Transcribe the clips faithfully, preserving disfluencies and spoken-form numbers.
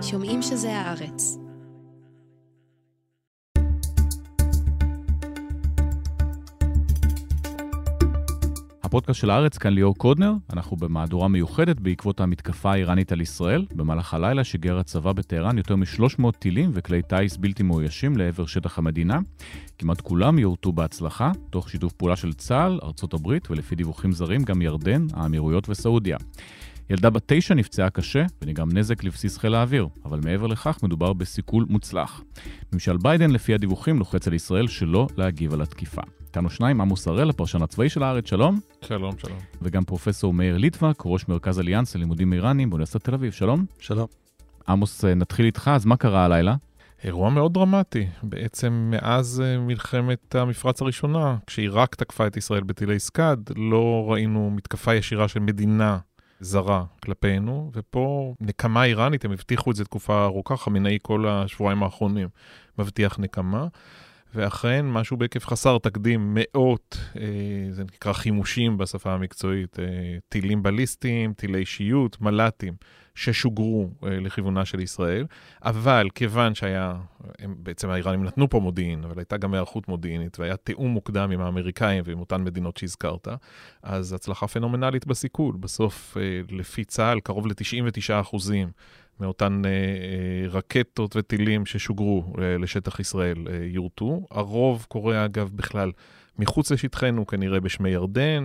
שומעים שזה הארץ. הפודקאסט של הארץ, כאן ליאור קודנר. אנחנו במהדורה מיוחדת בעקבות המתקפה האיראנית על ישראל. במהלך הלילה שיגר הצבא בטהרן יותר מ-שלוש מאות טילים וכלי טייס בלתי מאוישים לעבר שטח המדינה. כמעט כולם יורטו בהצלחה, תוך שיתוף פעולה של צה"ל, ארצות הברית ולפי דיווחים זרים גם ירדן, האמירויות וסעודיה. ילדה בת תשע נפצעה קשה ונגרם נזק לבסיס חיל האוויר, אבל מעבר לכך מדובר בסיכול מוצלח. ממשל ביידן לפי הדיווחים לוחץ על ישראל שלא להגיב על התקיפה. איתנו שניים, עמוס הראל, הפרשן הצבאי של הארץ, שלום. שלום, שלום. וגם פרופסור מאיר ליטבק, ראש מרכז אליאנס ללימודים איראניים באוניברסיטת תל אביב, שלום. שלום. עמוס, נתחיל איתך, אז מה קרה הלילה? אירוע מאוד דרמטי. בעצם מאז מלחמת המפרץ הראשונה, כשעיראק תקפה את ישראל בטילי סקאד, לא ראינו מתקפה ישירה של מדינה זרה כלפינו, ופה נקמה איראנית, הם הבטיחו את זה תקופה ארוכה, חמינאי כל השבועיים האחרונים מבטיח נקמה, ואכן משהו בהיקף חסר תקדים, מאות, אה, זה נקרא חימושים בשפה המקצועית, אה, טילים בליסטיים, טילי אישיות, מל"טים, ששוגרו אה, לכיוונה של ישראל, אבל כיוון שהיה, הם, בעצם האיראנים נתנו פה מודיעין, אבל הייתה גם הערכות מודיעינית, והיה תיאום מוקדם עם האמריקאים ועם אותן מדינות שהזכרת, אז הצלחה פנומנלית בסיכול. בסוף, אה, לפי צה"ל, קרוב ל-תשעים ותשעה אחוזים, מאותן אה, רקטות וטילים ששוגרו אה, לשטח ישראל אה, יורטו. הרוב קורה אגב בכלל מחוץ לשטחנו, כנראה בשמי ירדן.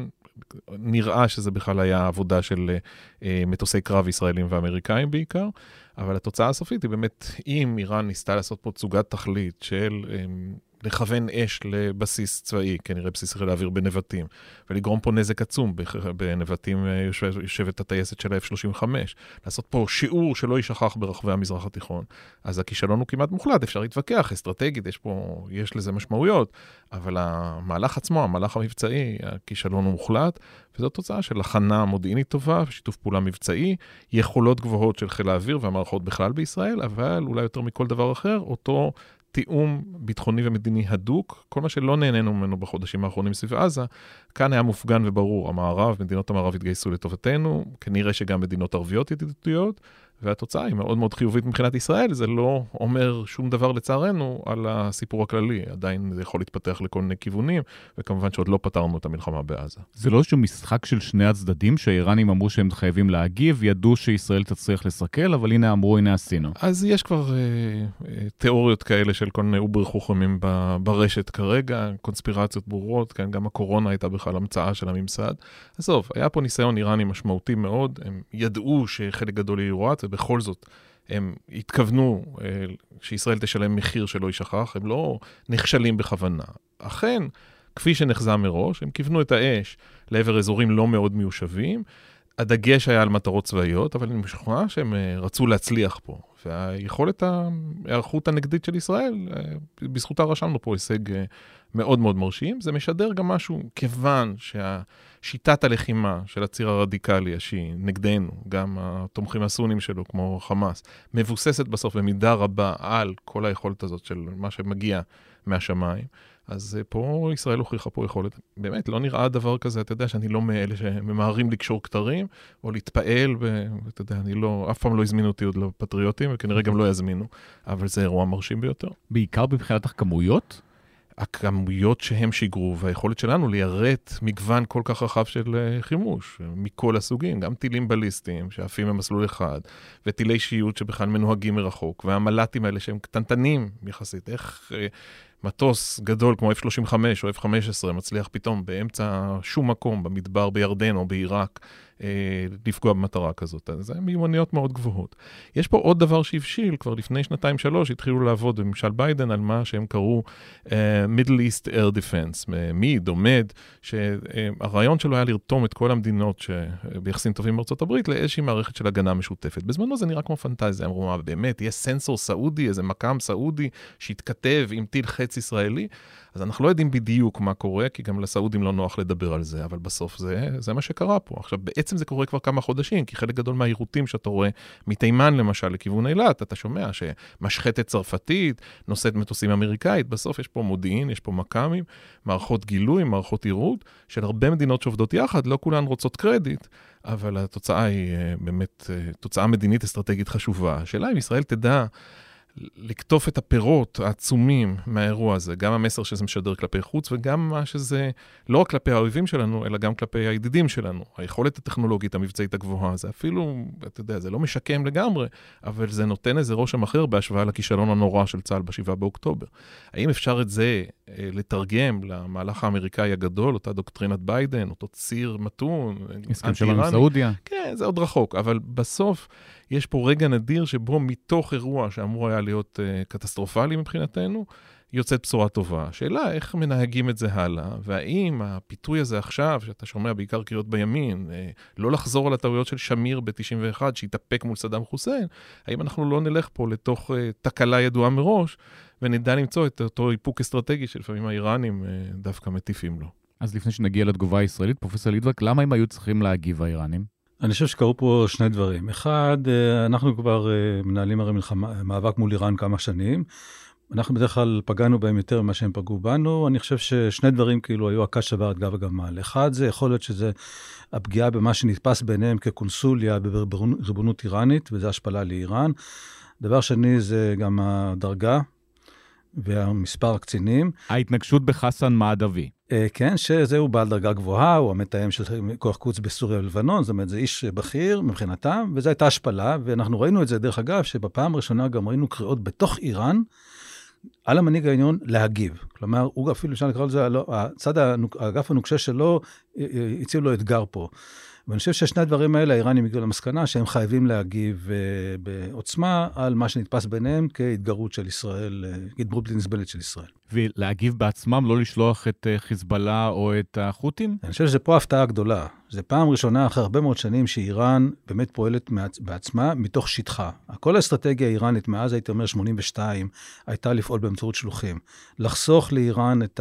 נראה שזה בכלל היה עבודה של אה, מטוסי קרב ישראלים ואמריקאים בעיקר, אבל התוצאה הסופית היא באמת, אם איראן ניסתה לעשות פה תצוגת תכלית של אה, לכוון אש לבסיס צבאי, כנראה בסיס חיל האוויר בנבטים, ולגרום פה נזק עצום, בנבטים יושב, יושבת הטייסת של ה-אף שלושים וחמש, לעשות פה שיעור שלא יישכח ברחבי המזרח התיכון, אז הכישלון הוא כמעט מוחלט, אפשר להתווכח, אסטרטגית, יש פה, יש לזה משמעויות, אבל המהלך עצמו, המהלך המבצעי, הכישלון הוא מוחלט, וזו תוצאה של הכנה מודיעינית טובה, שיתוף פעולה מבצעי, יכולות גבוהות של חיל האוויר והמערכות בכלל בישראל, אבל אולי יותר מכל דבר אחר, אותו תיאום ביטחוני ומדיני הדוק, כל מה שלא נהנינו ממנו בחודשים האחרונים סביב עזה, כאן היה מופגן וברור, המערב, מדינות המערב התגייסו לטובתנו, כנראה שגם מדינות ערביות ידידותיות, והתוצאה היא מאוד מאוד חיובית מבחינת ישראל, זה לא אומר שום דבר לצערנו על הסיפור הכללי, עדיין זה יכול להתפתח לכל מיני כיוונים, וכמובן שעוד לא פתרנו את המלחמה בעזה. זה לא איזשהו משחק של שני הצדדים, שהאיראנים אמרו שהם חייבים להגיב, ידעו שישראל תצליח לסכל, אבל הנה אמרו, הנה עשינו. אז יש כבר אה, אה, תיאוריות כאלה של כל מיני אובר חוכמים ברשת כרגע, קונספירציות ברורות, כן, גם הקורונה הייתה בכלל המצאה של הממסד. אז טוב, היה פה ניסיון איראני משמעותי מאוד, הם ידעו שחלק גדול יורט, ובכל זאת הם התכוונו אה, שישראל תשלם מחיר שלא יישכח, הם לא נכשלים בכוונה. אכן, כפי שנחזה מראש, הם כיוונו את האש לעבר אזורים לא מאוד מיושבים, הדגש היה על מטרות צבאיות, אבל אני משוכנע שהם רצו להצליח פה. והיכולת הערכות הנגדית של ישראל, בזכותה רשמנו פה הישג מאוד מאוד מרשים, זה משדר גם משהו, כיוון שהשיטת הלחימה של הציר הרדיקלי, שהיא נגדנו, גם התומכים הסונים שלו, כמו חמאס, מבוססת בסוף במידה רבה על כל היכולת הזאת של מה שמגיע מהשמיים, אז פה ישראל הוכיחה פה יכולת. באמת, לא נראה דבר כזה, אתה יודע שאני לא מאלה שממהרים לקשור כתרים, או להתפעל, ואתה יודע, אני לא, אף פעם לא הזמינו אותי עוד לפטריוטים, וכנראה גם לא יזמינו, אבל זה אירוע מרשים ביותר. בעיקר בבחינת הכמויות? הכמויות שהם שיגרו, והיכולת שלנו ליירט מגוון כל כך רחב של חימוש, מכל הסוגים, גם טילים בליסטיים שעפים במסלול אחד, וטילי אישיות שבכלל מנוהגים מרחוק, והמל"טים האלה שהם קטנטנים יחסית, איך מטוס גדול כמו אף שלושים וחמש או אף חמש עשרה מצליח פתאום באמצע שום מקום, במדבר בירדן או בעיראק, לפגוע במטרה כזאת. זה מיומנויות מאוד גבוהות. יש פה עוד דבר שהבשיל, כבר לפני שנתיים שלוש התחילו לעבוד בממשל ביידן על מה שהם קראו uh, Middle East Air Defense, מיד או מד, שהרעיון שלו היה לרתום את כל המדינות שביחסים טובים בארצות הברית לאיזושהי מערכת של הגנה משותפת. בזמנו זה נראה כמו פנטזיה, אמרו מה באמת, יהיה סנסור סעודי, איזה מקם סעודי שיתכתב עם טיל חץ ישראלי, אז אנחנו לא יודעים בדיוק מה קורה, כי גם לסעודים לא נוח לדבר על זה, אבל בסוף זה, זה מה שקרה פה. עכשיו בעצם בעצם זה קורה כבר כמה חודשים, כי חלק גדול מהעירותים שאתה רואה מתימן למשל לכיוון אילת, אתה שומע שמשחטת צרפתית, נושאת מטוסים אמריקאית, בסוף יש פה מודיעין, יש פה מקמים, מערכות גילוי, מערכות עירות, של הרבה מדינות שעובדות יחד, לא כולן רוצות קרדיט, אבל התוצאה היא באמת תוצאה מדינית אסטרטגית חשובה. השאלה אם ישראל תדע לקטוף את הפירות העצומים מהאירוע הזה, גם המסר שזה משדר כלפי חוץ, וגם מה שזה, לא רק כלפי האויבים שלנו, אלא גם כלפי הידידים שלנו. היכולת הטכנולוגית, המבצעית הגבוהה, זה אפילו, אתה יודע, זה לא משקם לגמרי, אבל זה נותן איזה רושם אחר בהשוואה לכישלון הנורא של צה"ל בשבעה באוקטובר. האם אפשר את זה לתרגם למהלך האמריקאי הגדול, אותה דוקטרינת ביידן, אותו ציר מתון, הסכם שלנו עם סעודיה? כן, זה עוד רחוק, אבל בסוף יש פה רגע נדיר שבו מתוך אירוע שאמור היה להיות uh, קטסטרופלי מבחינתנו, יוצאת בשורה טובה. השאלה איך מנהגים את זה הלאה, והאם הפיתוי הזה עכשיו, שאתה שומע בעיקר קריאות בימין, uh, לא לחזור על הטעויות של שמיר ב-תשעים ואחת, שהתאפק מול סדאם חוסיין, האם אנחנו לא נלך פה לתוך uh, תקלה ידועה מראש, ונדע למצוא את אותו איפוק אסטרטגי שלפעמים האיראנים uh, דווקא מטיפים לו. אז לפני שנגיע לתגובה הישראלית, פרופסור ליטבק, למה הם היו צריכים להגיב האיראנים? אני חושב שקרו פה שני דברים. אחד, אנחנו כבר מנהלים הרי מלחמה, מאבק מול איראן כמה שנים. אנחנו בדרך כלל פגענו בהם יותר ממה שהם פגעו בנו. אני חושב ששני דברים כאילו היו הקש שבר את גב הגמל. אחד, זה יכול להיות שזה הפגיעה במה שנתפס ביניהם כקונסוליה בריבונות איראנית, וזה השפלה לאיראן. דבר שני, זה גם הדרגה והמספר הקצינים. ההתנגשות בחסן מעדבי. כן, שזהו בעל דרגה גבוהה, הוא המתאם של כוח קוץ בסוריה ולבנון, זאת אומרת, זה איש בכיר מבחינתם, וזו הייתה השפלה, ואנחנו ראינו את זה, דרך אגב, שבפעם הראשונה גם ראינו קריאות בתוך איראן, על המנהיג העליון להגיב. כלומר, הוא אפילו, אפשר לקרוא לזה, הצד האגף הנוקשה שלו, הציב לו אתגר פה. ואני חושב ששני הדברים האלה, האיראנים הגיעו למסקנה שהם חייבים להגיב בעוצמה על מה שנתפס ביניהם כהתגרות של ישראל, התגרות בלתי נסבלת של ישראל. ולהגיב בעצמם, לא לשלוח את חיזבאללה או את החות'ים? אני חושב שזה פה הפתעה גדולה. זה פעם ראשונה אחרי הרבה מאוד שנים שאיראן באמת פועלת בעצמה מתוך שטחה. כל האסטרטגיה האיראנית מאז, הייתי אומר, שמונים ושתיים, הייתה לפעול באמצעות שלוחים. לחסוך לאיראן את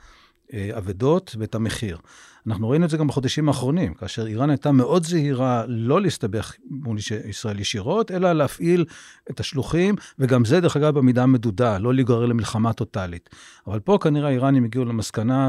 העבדות ואת המחיר. אנחנו ראינו את זה גם בחודשים האחרונים, כאשר איראן הייתה מאוד זהירה לא להסתבך מול ישראל ישירות, אלא להפעיל את השלוחים, וגם זה דרך אגב במידה מדודה, לא להיגרר למלחמה טוטלית. אבל פה כנראה האיראנים הגיעו למסקנה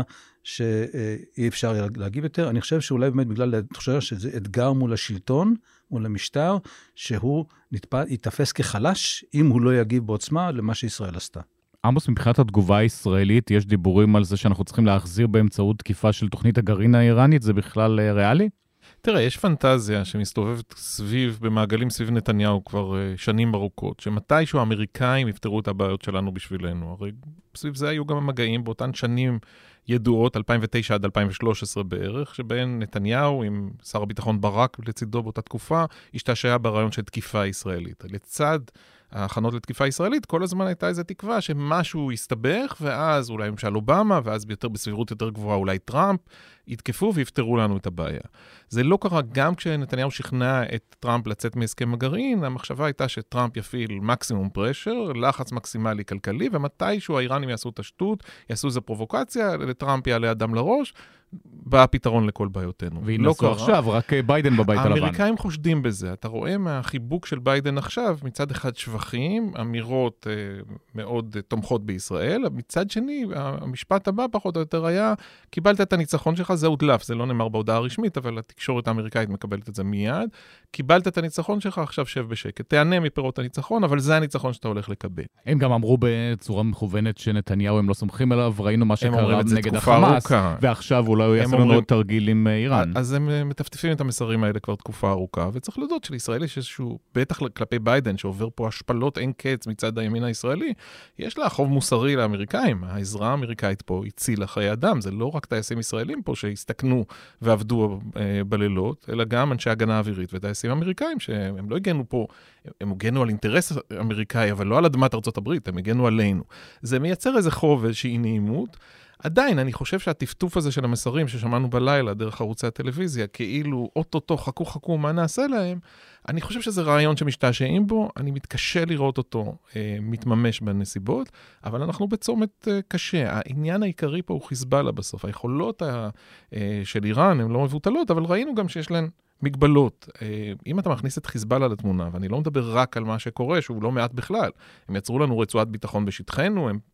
שאי אפשר להגיב יותר. אני חושב שאולי באמת בגלל התחושה שזה אתגר מול השלטון, מול המשטר, שהוא יתפס כחלש אם הוא לא יגיב בעוצמה למה שישראל עשתה. עמוס, מבחינת התגובה הישראלית, יש דיבורים על זה שאנחנו צריכים להחזיר באמצעות תקיפה של תוכנית הגרעין האיראנית, זה בכלל ריאלי? תראה, יש פנטזיה שמסתובבת סביב, במעגלים סביב נתניהו כבר שנים ארוכות, שמתישהו האמריקאים יפתרו את הבעיות שלנו בשבילנו. הרי סביב זה היו גם המגעים באותן שנים ידועות, אלפיים ותשע עד אלפיים ושלוש עשרה בערך, שבהן נתניהו עם שר הביטחון ברק לצידו באותה תקופה, השתעשע ברעיון של תקיפה ישראלית. לצד ההכנות לתקיפה ישראלית, כל הזמן הייתה איזו תקווה שמשהו יסתבך, ואז אולי ממשל אובמה, ואז ביותר, בסבירות יותר גבוהה אולי טראמפ, יתקפו ויפתרו לנו את הבעיה. זה לא קרה גם כשנתניהו שכנע את טראמפ לצאת מהסכם הגרעין, המחשבה הייתה שטראמפ יפעיל מקסימום פרשר, לחץ מקסימלי כלכלי, ומתישהו האיראנים יעשו את השטות, יעשו איזו פרובוקציה, לטראמפ יעלה אדם לראש, בא הפתרון לכל בעיותינו. וינסו עכשיו, רק ביידן בבית הלבן. האמריקאים חושדים בזה. אתה רואה מהחיבוק של ביידן עכשיו, מצד אחד שבחים, אמירות אה, מאוד אה, תומכות בישראל, מצד שני, המשפט הבא פחות או יותר היה, קיבלת את הניצחון שלך, זה הודלף, זה לא נאמר בהודעה הרשמית, אבל התקשורת האמריקאית מקבלת את זה מיד. קיבלת את הניצחון שלך, עכשיו שב בשקט. תענה מפירות הניצחון, אבל זה הניצחון שאתה הולך לקבל. הם גם אמרו בצורה מכוונת שנתניהו הם לא סומכים עליו, ראינו מה שקרה נגד החמאס, ועכשיו אולי הוא יעשה לנו עוד תרגיל עם איראן. אז הם מטפטפים את המסרים האלה כבר תקופה ארוכה, וצריך לדעת שלישראל יש איזשהו, בטח כלפי ביידן, שעובר פה השפלות אין קץ מצד הימין הישראלי, יש לה חוב מוסרי לאמריקאים. העזרה האמריקאית פה הצילה חיי אדם, זה לא רק טייסים ישראלים פה שהסתכנו ועבדו אה, בלילות, אלא גם אנשי הגנה אווירית וטייסים אמריקאים, שהם לא הגנו פה, הם הגנו על אינטרס אמריקאי, אבל לא על אדמת ארצות הברית, הם הגנו עלינו. זה מייצר איזה חוב, איזושהי נעימות. עדיין, אני חושב שהטפטוף הזה של המסרים ששמענו בלילה דרך ערוצי הטלוויזיה, כאילו, אוטוטו, חכו חכו, מה נעשה להם? אני חושב שזה רעיון שמשתעשעים בו, אני מתקשה לראות אותו אה, מתממש בנסיבות, אבל אנחנו בצומת אה, קשה. העניין העיקרי פה הוא חיזבאללה בסוף. היכולות ה, אה, של איראן הן לא מבוטלות, אבל ראינו גם שיש להן מגבלות. אם אתה מכניס את חיזבאללה לתמונה, ואני לא מדבר רק על מה שקורה, שהוא לא מעט בכלל, הם יצרו לנו רצועת ביטחון בשטחנו, הם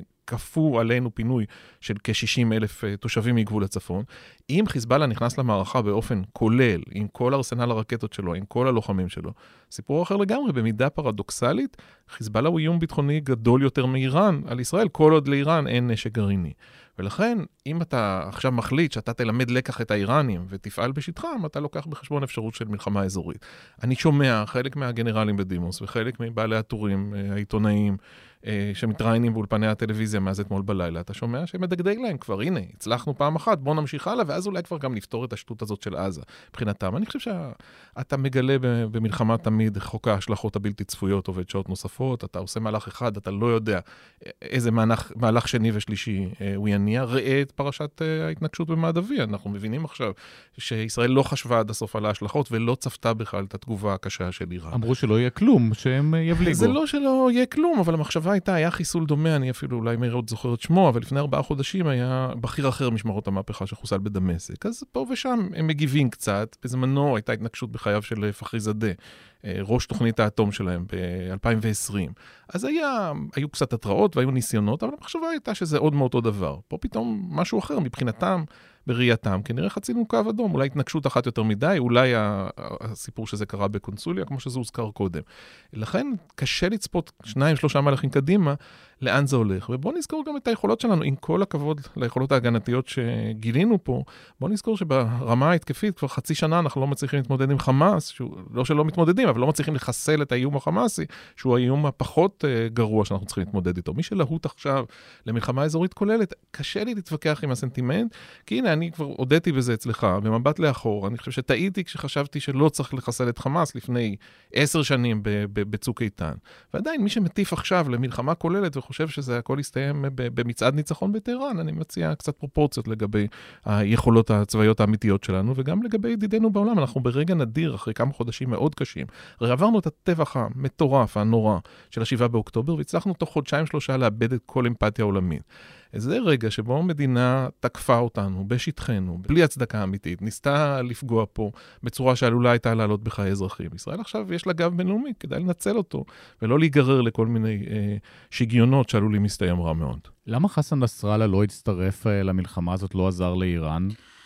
כפו עלינו פינוי של כ-שישים אלף תושבים מגבול הצפון. אם חיזבאללה נכנס למערכה באופן כולל, עם כל ארסנל הרקטות שלו, עם כל הלוחמים שלו, סיפור אחר לגמרי, במידה פרדוקסלית, חיזבאללה הוא איום ביטחוני גדול יותר מאיראן על ישראל, כל עוד לאיראן אין נשק גרעיני. ולכן, אם אתה עכשיו מחליט שאתה תלמד לקח את האיראנים ותפעל בשטחם, אתה לוקח בחשבון אפשרות של מלחמה אזורית. אני שומע חלק מהגנרלים בדימוס וחלק מבעלי הטורים, העיתונאים, שמתראיינים באולפני הטלוויזיה מאז אתמול בלילה, אתה שומע שמדגדג להם כבר, הנה, הצלחנו פעם אחת, בוא נמשיך הלאה, ואז אולי כבר גם נפתור את השטות הזאת של עזה. מבחינתם, אני חושב שאתה מגלה במלחמה תמיד חוק ההשלכות הבלתי צפויות, עובד שעות נוספות, אתה עושה מהלך אחד, אתה לא יודע איזה מהלך, מהלך שני ושלישי הוא יניע. ראה את פרשת ההתנגשות במעדבי, אנחנו מבינים עכשיו שישראל לא חשבה עד הסוף על ההשלכות, ולא צפתה בכלל את התגובה הקשה של איראן. אמרו שלא יהיה כלום, שהם יבליגו. זה לא שלא יהיה כלום, אבל המחשבה הייתה, היה חיסול דומה, אני אפילו אולי מאוד זוכר את שמו, אבל לפני ארבעה חודשים היה בכיר אחר משמרות המהפכה שחוסל בדמשק. אז פה ושם הם מגיבים קצת. בזמנו הייתה התנגשות בחייו של פחריזאדה, ראש תוכנית האטום שלהם ב-אלפיים ועשרים. אז היה, היו קצת התראות והיו ניסיונות, אבל המחשבה הייתה שזה עוד מאותו דבר. פה פתאום משהו אחר מבחינתם, בראייתם, כנראה חצינו קו אדום, אולי התנגשות אחת יותר מדי, אולי הסיפור שזה קרה בקונסוליה, כמו שזה הוזכר קודם. לכן קשה לצפות שניים, שלושה מהלכים קדימה, לאן זה הולך. ובואו נזכור גם את היכולות שלנו, עם כל הכבוד ליכולות ההגנתיות שגילינו פה, בואו נזכור שברמה ההתקפית, כבר חצי שנה אנחנו לא מצליחים להתמודד עם חמאס, שהוא, לא שלא מתמודדים, אבל לא מצליחים לחסל את האיום החמאסי, שהוא האיום הפחות uh, גרוע שאנחנו צריכים להתמודד איתו. מי שלהוט עכשיו למלחמה אזורית כוללת, קשה לי להתווכח עם הסנטימנט, כי הנה, אני כבר הודיתי בזה אצלך, במבט לאחור, אני חושב שטעיתי כשחשבתי שלא צריך לחסל את חמאס לפני עשר שנים בצוק איתן. ועדיין, מי שמטיף עכשיו למלחמה כוללת וחושב שזה הכל יסתיים במצעד ניצחון בטהרן, אני מציע קצת פרופורציות לגבי היכולות הצבאיות האמיתיות שלנו, וגם לגבי ידידינו בעולם. אנחנו ברגע נדיר, אחרי כמה חודשים מאוד קשים, הרי עברנו את הטבח המטורף, הנורא, של השבעה באוקטובר, והצלחנו תוך חודשיים שלושה לאבד את כל אמפתיה עולמית. זה רגע שבו מדינה תקפה אותנו בשטחנו, בלי הצדקה אמיתית, ניסתה לפגוע פה בצורה שעלולה הייתה לעלות בחיי אזרחים. ישראל עכשיו יש לה גב בינלאומי, כדאי לנצל אותו, ולא להיגרר לכל מיני אה, שגיונות שעלולים להסתיים רע מאוד. למה חסן נסראללה לא הצטרף אה, למלחמה הזאת, לא עזר לאיראן?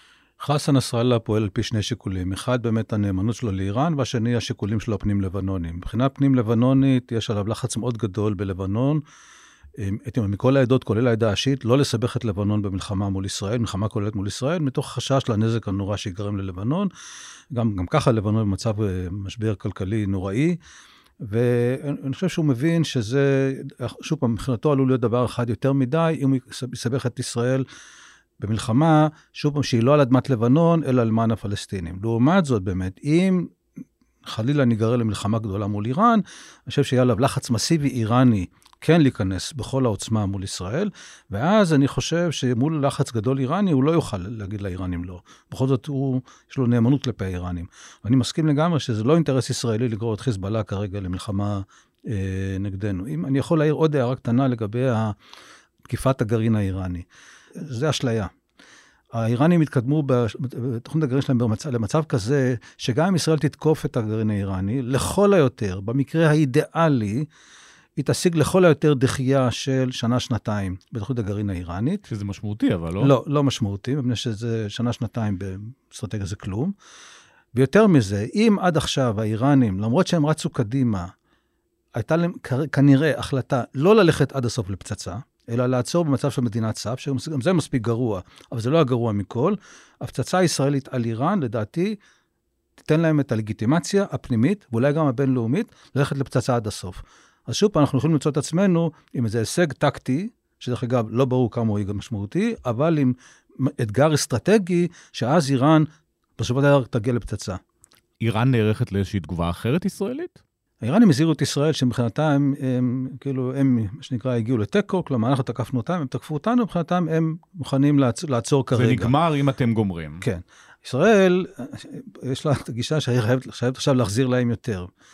חסן נסראללה פועל על פי שני שיקולים. אחד באמת הנאמנות שלו לאיראן, והשני השיקולים שלו הפנים לבנונים. מבחינה פנים לבנונית יש עליו לחץ מאוד גדול בלבנון, מכל העדות, כולל העדה השיעית, לא לסבך את לבנון במלחמה מול ישראל, מלחמה כוללת מול ישראל, מתוך חשש לנזק הנורא שיגרם ללבנון. גם, גם ככה לבנון במצב משבר כלכלי נוראי, ואני חושב שהוא מבין שזה, שוב פעם, מבחינתו עלול להיות דבר אחד יותר מדי, אם הוא יסבך את ישראל במלחמה, שוב פעם, שהיא לא על אדמת לבנון, אלא על למען הפלסטינים. לעומת זאת, באמת, אם חלילה ניגרר למלחמה גדולה מול איראן, אני חושב שיהיה עליו לחץ מסיבי איראני, כן להיכנס בכל העוצמה מול ישראל, ואז אני חושב שמול לחץ גדול איראני, הוא לא יוכל להגיד לאיראנים לא. בכל זאת, הוא, יש לו נאמנות כלפי האיראנים. ואני מסכים לגמרי שזה לא אינטרס ישראלי לגרור את חיזבאללה כרגע למלחמה אה, נגדנו. אם אני יכול להעיר עוד הערה קטנה לגבי תקיפת הגרעין האיראני. זה אשליה. האיראנים התקדמו בתוכנית הגרעין שלהם במצב, למצב כזה, שגם אם ישראל תתקוף את הגרעין האיראני, לכל היותר, במקרה האידיאלי, היא תשיג לכל היותר דחייה של שנה-שנתיים בתוכנית הגרעין האיראנית. שזה משמעותי, אבל לא? לא, לא משמעותי, מפני שזה שנה-שנתיים באסטרטגיה זה כלום. ויותר מזה, אם עד עכשיו האיראנים, למרות שהם רצו קדימה, הייתה להם כנראה החלטה לא ללכת עד הסוף לפצצה, אלא לעצור במצב של מדינת סף, שגם זה מספיק גרוע, אבל זה לא הגרוע מכל. הפצצה הישראלית על איראן, לדעתי, תיתן להם את הלגיטימציה הפנימית, ואולי גם הבינלאומית, ללכת לפצצה עד הסוף. אז שוב, אנחנו יכולים למצוא את עצמנו עם איזה הישג טקטי, שדרך אגב לא ברור כמה הוא יהיה משמעותי, אבל עם אתגר אסטרטגי, שאז איראן בסופו של דבר תגיע לפצצה. איראן נערכת לאיזושהי תגובה אחרת ישראלית? האיראנים הזהירו את ישראל שמבחינתם הם, הם כאילו, הם, מה שנקרא, הגיעו לטקו, כלומר, אנחנו תקפנו אותם, הם תקפו אותנו, מבחינתם הם מוכנים לעצור, לעצור כרגע. זה נגמר אם אתם גומרים. כן. ישראל, יש לה את הגישה שחייבת עכשיו להחזיר להם יותר.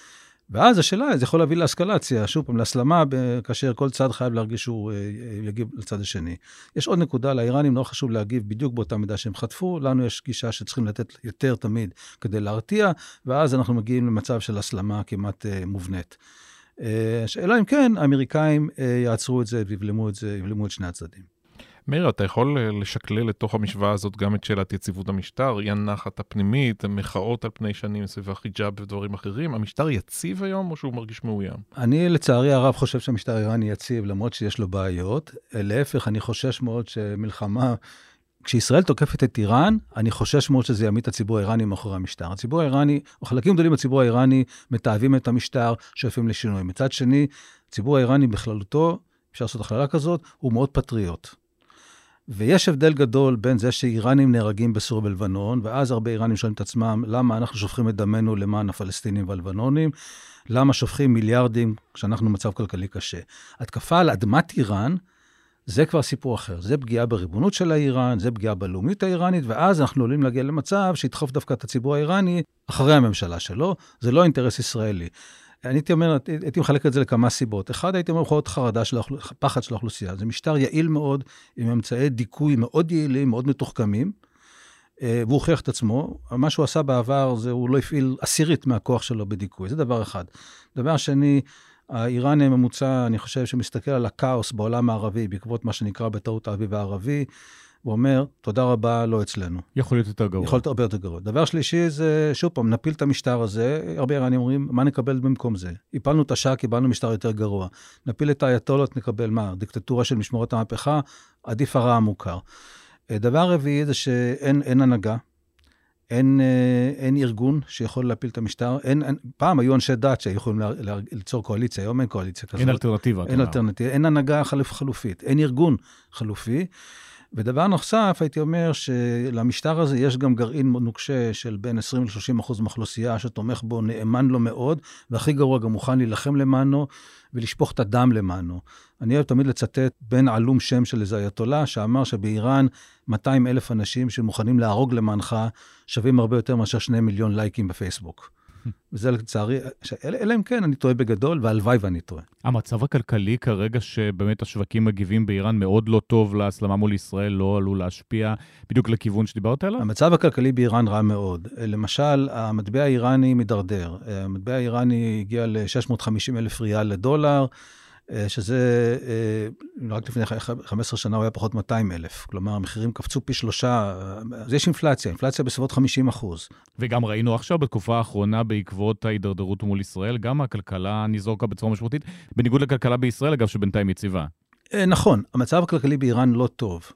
ואז השאלה, זה יכול להביא לאסקלציה, שוב פעם, להסלמה, כאשר כל צד חייב להרגיש שהוא יגיב לצד השני. יש עוד נקודה, לאיראנים לא חשוב להגיב בדיוק באותה מידה שהם חטפו, לנו יש גישה שצריכים לתת יותר תמיד כדי להרתיע, ואז אנחנו מגיעים למצב של הסלמה כמעט מובנית. השאלה אם כן, האמריקאים יעצרו את זה ויבלמו את זה, יבלמו את שני הצדדים. מאיר, אתה יכול לשקלל לתוך המשוואה הזאת גם את שאלת יציבות המשטר, אי הנחת הפנימית, מחאות על פני שנים סביב החיג'אב ודברים אחרים. המשטר יציב היום או שהוא מרגיש מאוים? אני לצערי הרב חושב שהמשטר האיראני יציב, למרות שיש לו בעיות. להפך, אני חושש מאוד שמלחמה, כשישראל תוקפת את איראן, אני חושש מאוד שזה יעמיד את הציבור האיראני מאחורי המשטר. הציבור האיראני, או חלקים גדולים בציבור האיראני, מתעבים את המשטר, שואפים לשינוי. מצד שני, הציבור האיראני בכללותו, אפשר לעשות הכללה כזאת, הוא מאוד פטריוט. ויש הבדל גדול בין זה שאיראנים נהרגים בסוריה ולבנון, ואז הרבה איראנים שואלים את עצמם, למה אנחנו שופכים את דמנו למען הפלסטינים והלבנונים, למה שופכים מיליארדים כשאנחנו במצב כלכלי קשה. התקפה על אדמת איראן, זה כבר סיפור אחר. זה פגיעה בריבונות של האיראן, זה פגיעה בלאומיות האיראנית, ואז אנחנו עולים להגיע למצב שידחוף דווקא את הציבור האיראני אחרי הממשלה שלו. זה לא אינטרס ישראלי. אני הייתי אומר, הייתי מחלק את זה לכמה סיבות. אחד, הייתי אומר, חוות חרדה של הפחד של האוכלוסייה. זה משטר יעיל מאוד, עם אמצעי דיכוי מאוד יעילים, מאוד מתוחכמים, והוא הוכיח את עצמו. מה שהוא עשה בעבר, זה הוא לא הפעיל עשירית מהכוח שלו בדיכוי. זה דבר אחד. דבר שני, האיראני הממוצע, אני חושב, שמסתכל על הכאוס בעולם הערבי, בעקבות מה שנקרא בטעות האביב הערבי, הוא אומר, תודה רבה, לא אצלנו. יכול להיות יותר גרוע. יכול להיות הרבה יותר גרוע. דבר שלישי זה, שוב פעם, נפיל את המשטר הזה, הרבה איראנים אומרים, מה נקבל במקום זה? הפלנו את השעה, קיבלנו משטר יותר גרוע. נפיל את האייתולות, נקבל מה? דיקטטורה של משמורת המהפכה, עדיף הרע המוכר. דבר רביעי זה שאין אין הנהגה, אין, אין ארגון שיכול להפיל את המשטר. אין, אין, פעם היו אנשי דת שיכולים ליצור קואליציה, היום אין קואליציה כזאת. אין אלטרנטיבה. אין אלטרנטיבה, אין הנהגה חלופ, חלופית, אין ארגון חלופי. ודבר נוסף, הייתי אומר שלמשטר הזה יש גם גרעין נוקשה של בין עשרים ל-שלושים אחוז מאוכלוסייה שתומך בו, נאמן לו מאוד, והכי גרוע גם מוכן להילחם למענו ולשפוך את הדם למענו. אני אוהב תמיד לצטט בין עלום שם של איזה אייתולה, שאמר שבאיראן מאתיים אלף אנשים שמוכנים להרוג למענך, שווים הרבה יותר מאשר שני מיליון לייקים בפייסבוק. וזה לצערי, אלא אם כן, אני טועה בגדול, והלוואי ואני טועה. המצב הכלכלי כרגע שבאמת השווקים מגיבים באיראן מאוד לא טוב להסלמה מול ישראל, לא עלול להשפיע בדיוק לכיוון שדיברת עליו? המצב הכלכלי באיראן רע מאוד. למשל, המטבע האיראני מדרדר. המטבע האיראני הגיע ל-שש מאות וחמישים אלף ריאל לדולר, שזה, רק לפני חמש עשרה שנה הוא היה פחות מאתיים אלף. כלומר, המחירים קפצו פי שלושה. אז יש אינפלציה, אינפלציה בסביבות חמישים אחוז. וגם ראינו עכשיו בתקופה האחרונה בעקבות ההידרדרות מול ישראל, גם הכלכלה ניזוקה בצורה משמעותית, בניגוד לכלכלה בישראל, אגב, שבינתיים יציבה. נכון, המצב הכלכלי באיראן לא טוב.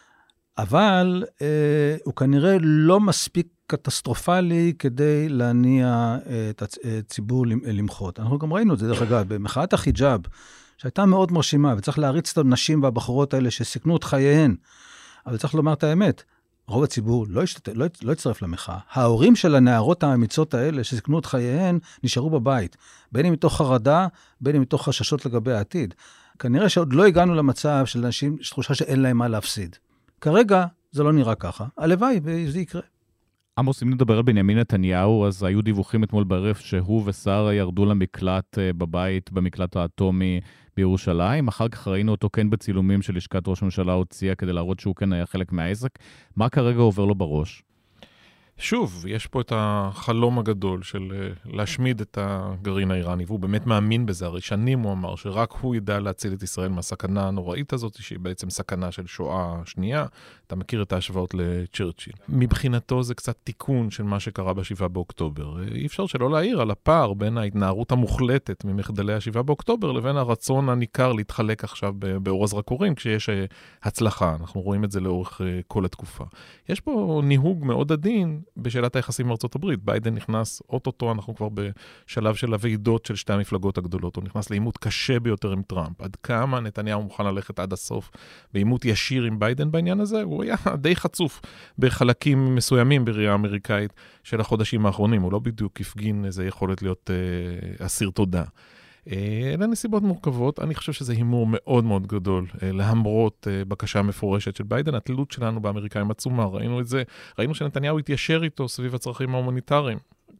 אבל הוא כנראה לא מספיק קטסטרופלי כדי להניע את הציבור למחות. אנחנו גם ראינו את זה, דרך אגב, במחאת החיג'אב, שהייתה מאוד מרשימה, וצריך להריץ את הנשים והבחורות האלה שסיכנו את חייהן. אבל צריך לומר את האמת, רוב הציבור לא, ישת... לא, לא יצטרף למחאה. ההורים של הנערות האמיצות האלה שסיכנו את חייהן נשארו בבית, בין אם מתוך חרדה, בין אם מתוך חששות לגבי העתיד. כנראה שעוד לא הגענו למצב של אנשים, יש תחושה שאין להם מה להפסיד. כרגע זה לא נראה ככה. הלוואי וזה יקרה. עמוס, אם נדבר על בנימין נתניהו, אז היו דיווחים אתמול בערב שהוא ושרה ירדו למקלט בבית, במקלט האטומי בירושלים. אחר כך ראינו אותו כן בצילומים של לשכת ראש הממשלה הוציאה כדי להראות שהוא כן היה חלק מהעסק. מה כרגע עובר לו בראש? שוב, יש פה את החלום הגדול של להשמיד את הגרעין האיראני, והוא באמת מאמין בזה. הרי שנים הוא אמר שרק הוא ידע להציל את ישראל מהסכנה הנוראית הזאת, שהיא בעצם סכנה של שואה שנייה. אתה מכיר את ההשוואות לצ'רצ'יל. מבחינתו זה קצת תיקון של מה שקרה בשבעה באוקטובר. אי אפשר שלא להעיר על הפער בין ההתנערות המוחלטת ממחדלי השבעה באוקטובר, לבין הרצון הניכר להתחלק עכשיו באור הזרקורים, כשיש הצלחה. אנחנו רואים את זה לאורך כל התקופה. יש פה ניהוג מאוד עדין בשאלת היחסים עם ארצות הברית. ביידן נכנס, אוטוטו, אנחנו כבר בשלב של הוועידות של שתי המפלגות הגדולות. הוא נכנס לעימות קשה ביותר עם טראמפ. עד כמה נתניהו מוכן ללכת עד הסוף בעימות ישיר עם ביידן בעניין הזה? הוא היה די חצוף בחלקים מסוימים בראייה האמריקאית של החודשים האחרונים. הוא לא בדיוק הפגין איזה יכולת להיות אה, אסיר תודה. אלה נסיבות מורכבות. אני חושב שזה הימור מאוד מאוד גדול, להמרות בקשה מפורשת של ביידן. התלות שלנו באמריקאים עצומה, ראינו את זה, ראינו שנתניהו התיישר איתו סביב הצרכים ההומניטריים.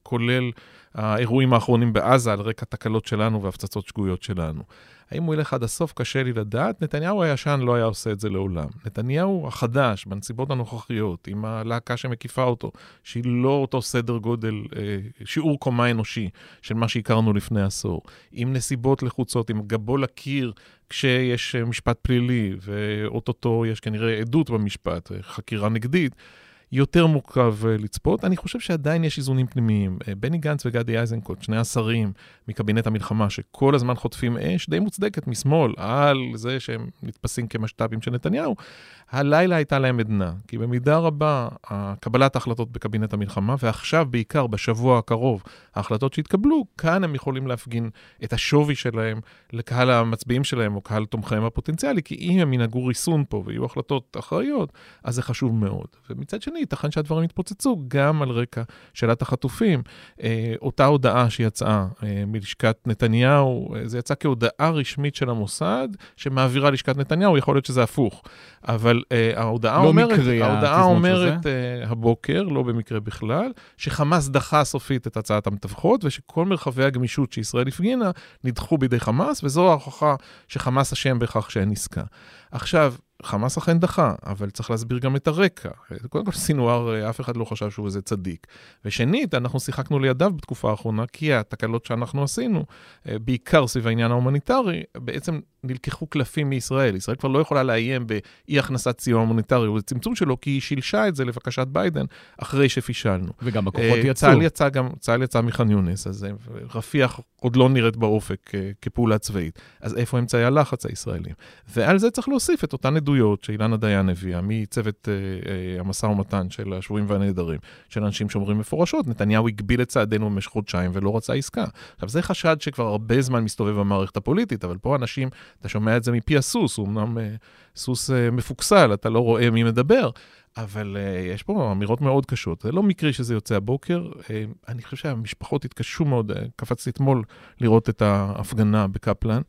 כולל האירועים האחרונים בעזה, על רקע תקלות שלנו והפצצות שגויות שלנו. האם הוא ילך עד הסוף? קשה לי לדעת. נתניהו הישן לא היה עושה את זה לעולם. נתניהו החדש, בנסיבות הנוכחיות, עם הלהקה שמקיפה אותו, שהיא לא אותו סדר גודל, שיעור קומה אנושי של מה שהכרנו לפני עשור, עם נסיבות לחוצות, עם גבו לקיר, כשיש משפט פלילי, ואוטוטו יש כנראה עדות במשפט, חקירה נגדית, יותר מורכב לצפות. אני חושב שעדיין יש איזונים פנימיים. בני גנץ וגדי איזנקוט, שני השרים מקבינט המלחמה, שכל הזמן חוטפים אש, די מוצדקת משמאל, על זה שהם נתפסים כמשת"פים של נתניהו, הלילה הייתה להם עדנה, כי במידה רבה, קבלת ההחלטות בקבינט המלחמה, ועכשיו בעיקר בשבוע הקרוב, ההחלטות שהתקבלו, כאן הם יכולים להפגין את השווי שלהם לקהל המצביעים שלהם, או קהל תומכיהם הפוטנציאלי, כי אם הם ינהגו ריסון פה, ויהיו החלטות אחראיות, אז זה חשוב מאוד. ומצד שני, ייתכן שהדברים יתפוצצו גם על רקע שאלת החטופים. אותה הודעה שיצאה מלשכת נתניהו, זה יצא כהודעה רשמית של המוסד, שמעבירה לשכת נתניהו, יכול להיות שזה הפוך. אבל ההודעה אומרת, ההודעה אומרת הבוקר, לא במקרה בכלל, שחמאס דחה סופית את הצעת המתווכות, ושכל מרחבי הגמישות שישראל הפגינה, נדחו בידי חמאס, וזו ההוכחה שחמאס אשם בכך שאין עסקה. עכשיו, חמאס אכן דחה, אבל צריך להסביר גם את הרקע. קודם כל, סינואר, אף אחד לא חשב שהוא איזה צדיק. ושנית, אנחנו שיחקנו לידיו בתקופה האחרונה, כי התקלות שאנחנו עשינו, בעיקר סביב העניין ההומניטרי, בעצם נלקחו קלפים מישראל. ישראל כבר לא יכולה לאיים באי הכנסת סיוע הומניטרי, או צמצום שלו, כי היא שילשה את זה לבקשת ביידן, אחרי שפישלנו. וגם הכוחות יצאו. צה"ל יצא גם, צה"ל יצא מח'אן יונס, אז רפיח עוד לא נראית באופק כפעולה צבאית. אז איפה אמצעי הלחץ הישראלים? ועל זה צריך להוסיף את אותן עדויות שאילנה דיין הביאה, מצוות אה, המשא ומתן של השבויים והנעדרים, של אנשים שאומרים מפורשות, נתניהו הגביל את צעדינו במשך חודשיים ולא רצה עסקה. עכשיו, זה חשד שכבר הרבה זמן מסתובב במערכת הפוליטית, אבל פה אנשים, אתה שומע את זה מפי הסוס, הוא אמנם אה, סוס אה, מפוקסל, אתה לא רואה מי מדבר, אבל uh, יש פה אמירות מאוד קשות. זה לא מקרי שזה יוצא הבוקר. Uh, אני חושב שהמשפחות התקשו מאוד, uh, קפצתי אתמול לראות את ההפגנה בקפלן.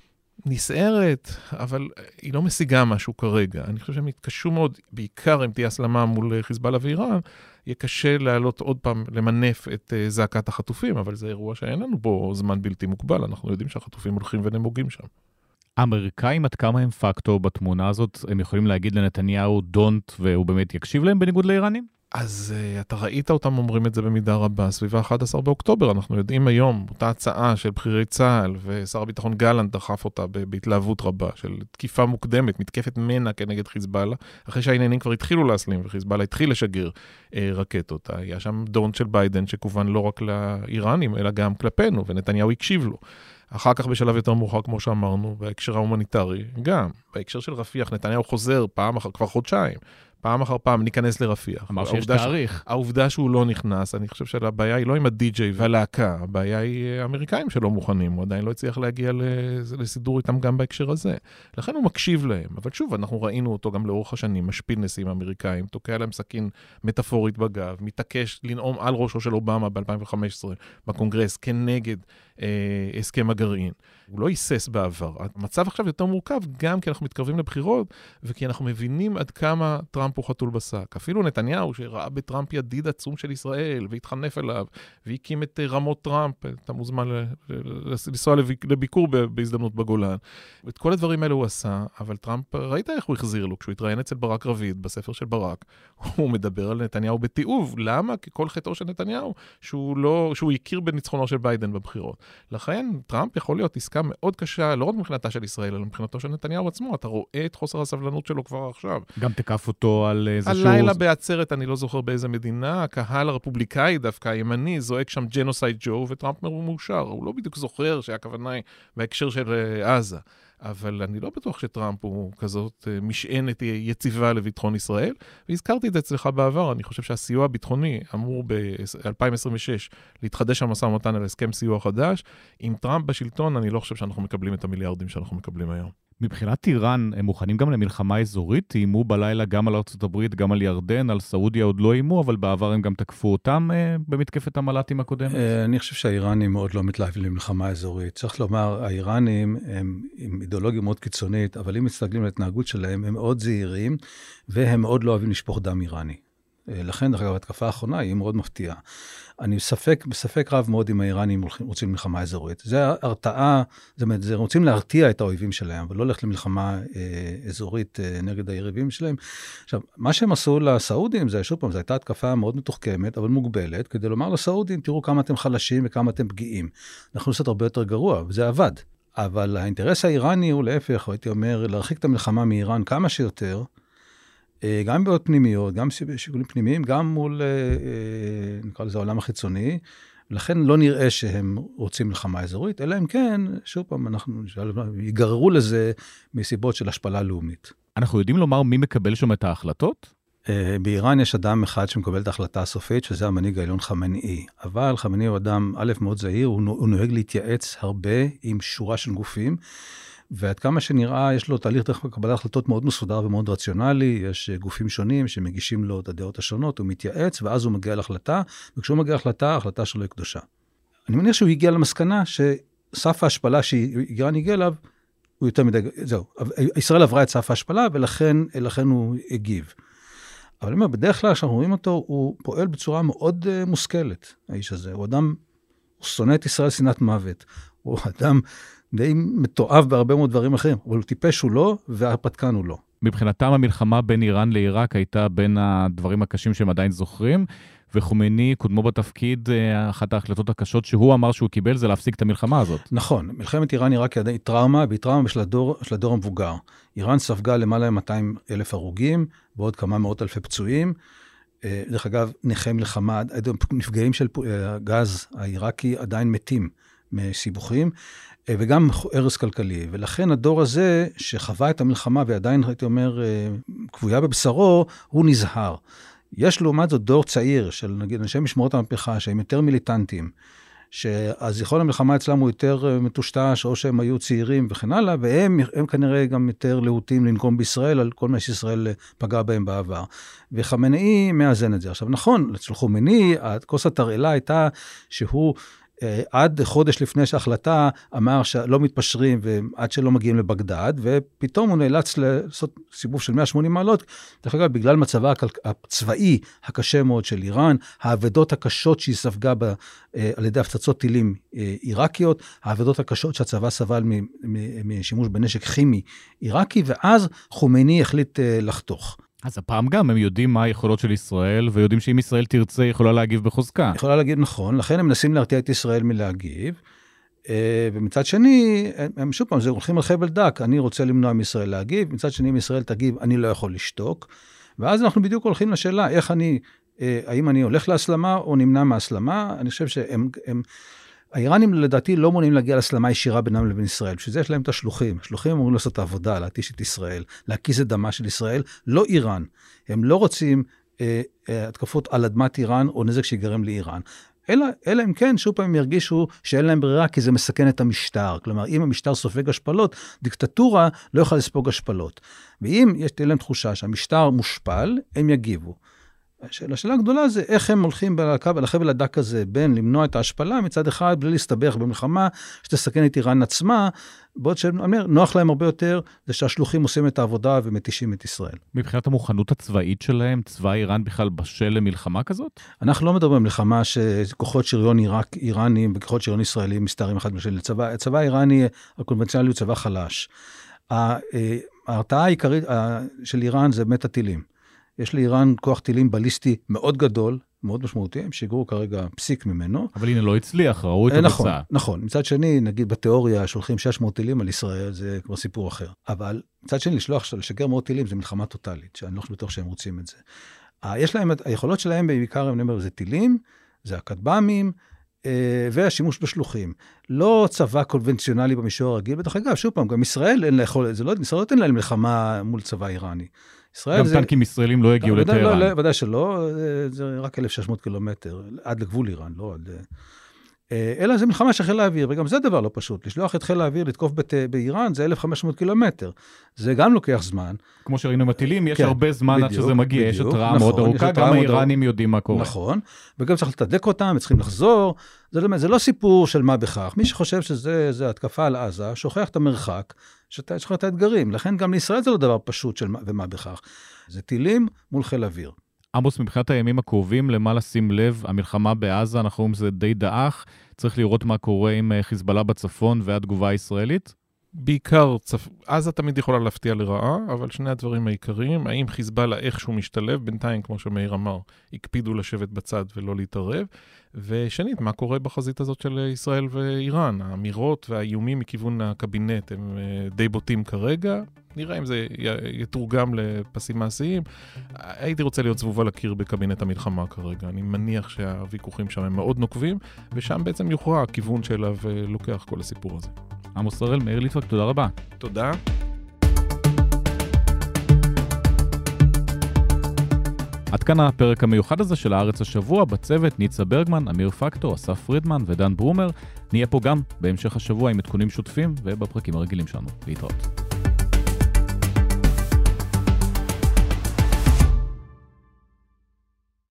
נסערת, אבל היא לא משיגה משהו כרגע. אני חושב שהם התקשו מאוד, בעיקר אם תהיה הסלמה מול חיזבאללה ואיראן, יהיה קשה לעלות עוד פעם, למנף את uh, זעקת החטופים, אבל זה אירוע שאין לנו בו זמן בלתי מוגבל. אנחנו יודעים שהחטופים הולכים ונמוגים שם. האמריקאים, עד כמה הם פקטור בתמונה הזאת? הם יכולים להגיד לנתניהו דונט, והוא באמת יקשיב להם בניגוד לאיראנים? אז uh, אתה ראית אותם אומרים את זה במידה רבה, סביב ה-אחד עשר באוקטובר, אנחנו יודעים היום, אותה הצעה של בחירי צה"ל, ושר הביטחון גלנט דחף אותה בהתלהבות רבה, של תקיפה מוקדמת, מתקפת מנע כנגד חיזבאללה, אחרי שהעניינים כבר התחילו להסלים, וחיזבאללה התחיל לשגר uh, רקטות. היה שם דונט של ביידן, שכוון לא רק לאיראנים, אלא גם כלפינו, ונתניהו הקשיב לו. אחר כך בשלב יותר מאוחר, כמו שאמרנו, בהקשר ההומניטרי, גם בהקשר של רפיח, נתניהו חוזר פעם אחר כבר חודשיים, פעם אחר פעם ניכנס לרפיח. אמר שיש תאריך. העובדה שהוא לא נכנס, אני חושב שהבעיה היא לא עם הדי-ג'יי והלהקה, הבעיה היא האמריקאים שלא מוכנים, הוא עדיין לא הצליח להגיע לסידור איתם גם בהקשר הזה. לכן הוא מקשיב להם, אבל שוב, אנחנו ראינו אותו גם לאורך השנים, משפיל נשיאים אמריקאים, תוקע להם סכין מטאפורית בגב, מתעקש לנאום על ראשו של אובמה ב-אלפיים וחמש עשרה בקונגרס כנגד אה, הסכם הגרעין. הוא לא היסס בעבר. המצב עכשיו יותר מורכב, גם כי אנחנו מתקרבים לבחירות, וכי אנחנו מבינים עד כמה טראמפ הוא חתול בשק. אפילו נתניהו, שראה בטראמפ ידיד עצום של ישראל, והתחנף אליו, והקים את רמות טראמפ, אתה מוזמן לנסוע לביקור בהזדמנות בגולן. את כל הדברים האלה הוא עשה, אבל טראמפ, ראית איך הוא החזיר לו, כשהוא התראיין אצל ברק רביד, בספר של ברק, הוא מדבר על נתניהו בתיעוב. למה? כי כל חטאו של נתניהו, שהוא לא, שהוא הכיר בניצחונו של ביידן בבחירות. לכן, טראמפ יכול להיות עסקה מאוד קשה, לא רק מבחינתה של ישראל, אלא מבחינתו של נתניהו עצמו. אתה רואה את חוסר הסבלנות שלו כבר עכשיו. גם תקף אותו על איזשהו... הלילה בעצרת, אני לא זוכר באיזה מדינה, הקהל הרפובליקאי דווקא, הימני, זועק שם ג'נוסייד ג'ו, וטראמפ מאושר. הוא לא בדיוק זוכר שהכוונה היא בהקשר של עזה. אבל אני לא בטוח שטראמפ הוא כזאת משענת יציבה לביטחון ישראל, והזכרתי את זה אצלך בעבר. אני חושב שהסיוע הביטחוני אמור ב-אלפיים עשרים ושש להתחדש המשא ומתן על הסכם סיוע חדש. עם טראמפ בשלטון, אני לא חושב שאנחנו מקבלים את המיליארדים שאנחנו מקבלים היום. מבחינת איראן, הם מוכנים גם למלחמה אזורית? איימו בלילה גם על ארצות הברית, גם על ירדן, על סעודיה עוד לא איימו, אבל בעבר הם גם תקפו אותם אה, במתקפת המל"טים הקודמת? אה, אני חושב שהאיראנים מאוד לא מתלהבים למלחמה אזורית. צריך לומר, האיראנים הם עם אידיאולוגיה מאוד קיצונית, אבל אם מסתכלים על ההתנהגות שלהם, הם מאוד זהירים, והם מאוד לא אוהבים לשפוך דם איראני. לכן, דרך אגב, ההתקפה האחרונה היא מאוד מפתיעה. אני בספק, בספק רב מאוד אם האיראנים רוצים מלחמה אזורית. זה הרתעה, זאת אומרת, זה רוצים להרתיע את האויבים שלהם, אבל לא ללכת למלחמה אה, אזורית אה, נגד היריבים שלהם. עכשיו, מה שהם עשו לסעודים, זה שוב פעם, זו הייתה התקפה מאוד מתוחכמת, אבל מוגבלת, כדי לומר לסעודים, תראו כמה אתם חלשים וכמה אתם פגיעים. אנחנו עושים הרבה יותר גרוע, וזה עבד. אבל האינטרס האיראני הוא להפך, הייתי אומר, להרחיק את המלחמה מאיראן כמה שיותר, גם בעיות פנימיות, גם שיקולים פנימיים, גם מול, נקרא לזה, העולם החיצוני, ולכן לא נראה שהם רוצים מלחמה אזורית, אלא אם כן, שוב פעם, אנחנו ייגררו לזה מסיבות של השפלה לאומית. אנחנו יודעים לומר מי מקבל שם את ההחלטות? באיראן יש אדם אחד שמקבל את ההחלטה הסופית, שזה המנהיג העליון חמנאי. אבל חמנאי הוא אדם, א', מאוד זהיר, הוא נוהג להתייעץ הרבה עם שורה של גופים, ועד כמה שנראה, יש לו תהליך דרך קבלת החלטות מאוד מסודר ומאוד רציונלי, יש גופים שונים שמגישים לו את הדעות השונות, הוא מתייעץ, ואז הוא מגיע להחלטה, וכשהוא מגיע להחלטה, ההחלטה שלו היא קדושה. אני מניח שהוא הגיע למסקנה שסף ההשפלה שאיראן הגיע אליו, הוא יותר מדי, זהו, ישראל עברה את סף ההשפלה, ולכן לכן הוא הגיב. אבל אני אומר, בדרך כלל, כשאנחנו רואים אותו, הוא פועל בצורה מאוד uh, מושכלת, האיש הזה. הוא אדם, הוא שונא את ישראל שנאת מוות. הוא אדם די מתועב בהרבה מאוד דברים אחרים, אבל הוא טיפש הוא לא, והפתקן הוא לא. מבחינתם המלחמה בין איראן לעיראק הייתה בין הדברים הקשים שהם עדיין זוכרים, וחומייני, קודמו בתפקיד, אחת ההחלטות הקשות שהוא אמר שהוא קיבל, זה להפסיק את המלחמה הזאת. נכון, מלחמת איראן-עיראק היא טראומה, והיא טראומה של הדור, של הדור המבוגר. איראן ספגה למעלה מ-מאתיים אלף הרוגים, ועוד כמה מאות אלפי פצועים. דרך אגב, נכי מלחמה, נפגעים של הגז העיראקי עדיין מתים מסיבוכים, וגם הרס כלכלי. ולכן הדור הזה, שחווה את המלחמה, ועדיין, הייתי אומר, כבויה בבשרו, הוא נזהר. יש לעומת זאת דור צעיר של, נגיד, אנשי משמרות המהפכה, שהם יותר מיליטנטים, שהזיכרון המלחמה אצלם הוא יותר מטושטש, או שהם היו צעירים וכן הלאה, והם הם כנראה גם יותר להוטים לנקום בישראל, על כל מה שישראל פגע בהם בעבר. וחמנאי מאזן את זה. עכשיו, נכון, אצל חומייני, הכוס התרעלה הייתה שהוא, עד חודש לפני שההחלטה אמר שלא מתפשרים ועד שלא מגיעים לבגדד, ופתאום הוא נאלץ לעשות סיבוב של מאה ושמונים מעלות, דרך אגב, בגלל מצבה הצבאי הקשה מאוד של איראן, העבדות הקשות שהיא ספגה ב, על ידי הפצצות טילים עיראקיות, העבדות הקשות שהצבא סבל משימוש בנשק כימי עיראקי, ואז חומייני החליט לחתוך. אז הפעם גם הם יודעים מה היכולות של ישראל, ויודעים שאם ישראל תרצה, יכולה להגיב בחוזקה. יכולה להגיב נכון, לכן הם מנסים להרתיע את ישראל מלהגיב, ומצד שני, הם שוב פעם, זה הולכים על חבל דק, אני רוצה למנוע מישראל להגיב, מצד שני, אם ישראל תגיב, אני לא יכול לשתוק, ואז אנחנו בדיוק הולכים לשאלה, איך אני, האם אני הולך להסלמה או נמנע מהסלמה, אני חושב שהם, הם, האיראנים לדעתי לא מונעים להגיע להסלמה ישירה בינם לבין ישראל, בשביל זה יש להם את השלוחים. השלוחים אמורים לעשות את העבודה, להתיש את ישראל, להקיז את דמה של ישראל, לא איראן. הם לא רוצים אה, אה, התקפות על אדמת איראן או נזק שיגרם לאיראן. אלא, אלא אם כן, שוב פעם ירגישו שאין להם ברירה, כי זה מסכן את המשטר. כלומר, אם המשטר סופג השפלות, דיקטטורה לא יוכל לספוג השפלות. ואם יש להם תחושה שהמשטר מושפל, הם יגיבו. השאלה הגדולה זה איך הם הולכים על החבל הדק הזה, בין למנוע את ההשפלה מצד אחד, בלי להסתבך במלחמה, שתסכן את איראן עצמה, בעוד שנוח להם הרבה יותר, זה שהשלוחים עושים את העבודה ומתישים את ישראל. מבחינת המוכנות הצבאית שלהם, צבא איראן בכלל בשל למלחמה כזאת? אנחנו לא מדברים במלחמה שכוחות שריון עיראק, איראנים וכוחות שריון ישראלים מסתערים אחד בשל. הצבא, הצבא האיראני הקונבנציונלי הוא צבא חלש. ההרתעה העיקרית של איראן זה באמת הטילים. יש לאיראן כוח טילים בליסטי מאוד גדול, מאוד משמעותי, הם שיגרו כרגע פסיק ממנו. אבל הנה לא הצליח, ראו את התוצאה. נכון, נכון. מצד שני, נגיד בתיאוריה שולחים שש מאות טילים על ישראל, זה כבר סיפור אחר. אבל מצד שני, לשלוח, לשגר מאות טילים, זה מלחמה טוטלית, שאני לא חושב בטוח שהם רוצים את זה. יש להם, היכולות שלהם בעיקר, אני אומר, זה טילים, זה הכטב"מים, והשימוש בשלוחים. לא צבא קונבנציונלי במישור הרגיל, בדרך אגב, שוב פעם, גם ישראל אין לה יכולת, זה לא, ישראל לא תן להם מלחמה מול צבא איראני. גם טנקים ישראלים לא הגיעו לטהרן. ודאי שלא, זה רק אלף ושש מאות קילומטר, עד לגבול איראן, לא עד... אלא זה מלחמה של חיל האוויר, וגם זה דבר לא פשוט. לשלוח את חיל האוויר לתקוף באיראן, זה אלף וחמש מאות קילומטר. זה גם לוקח זמן. כמו שראינו עם הטילים, יש הרבה זמן עד שזה מגיע, יש התראה מאוד ארוכה, גם האיראנים יודעים מה קורה. נכון, וגם צריך לתדק אותם, צריכים לחזור. זה לא סיפור של מה בכך. מי שחושב שזה התקפה על עזה, שוכח את המרחק, שוכח את האתגרים. לכן גם לישראל זה לא דבר פשוט של ומה בכך. זה טילים מול חיל אוויר. עמוס, מבחינת הימים הקרובים, למה לשים לב? המלחמה בעזה, אנחנו רואים שזה די דאח, צריך לראות מה קורה עם חיזבאללה בצפון והתגובה הישראלית? בעיקר, צפ... עזה תמיד יכולה להפתיע לרעה, אבל שני הדברים העיקריים, האם חיזבאללה איכשהו משתלב, בינתיים, כמו שמאיר אמר, הקפידו לשבת בצד ולא להתערב, ושנית, מה קורה בחזית הזאת של ישראל ואיראן? האמירות והאיומים מכיוון הקבינט הם די בוטים כרגע, נראה אם זה יתורגם לפסים מעשיים. הייתי רוצה להיות זבוב על הקיר בקבינט המלחמה כרגע, אני מניח שהוויכוחים שם הם מאוד נוקבים, ושם בעצם יוכרע הכיוון שאליו לוקח כל הסיפור הזה. עמוס הראל, מאיר ליטבק, תודה רבה. תודה. עד כאן הפרק המיוחד הזה של הארץ השבוע, בצוות ניצה ברגמן, אמיר פקטור, אסף פרידמן ודן ברומר. נהיה פה גם בהמשך השבוע עם עדכונים שוטפים ובפרקים הרגילים שלנו. להתראות.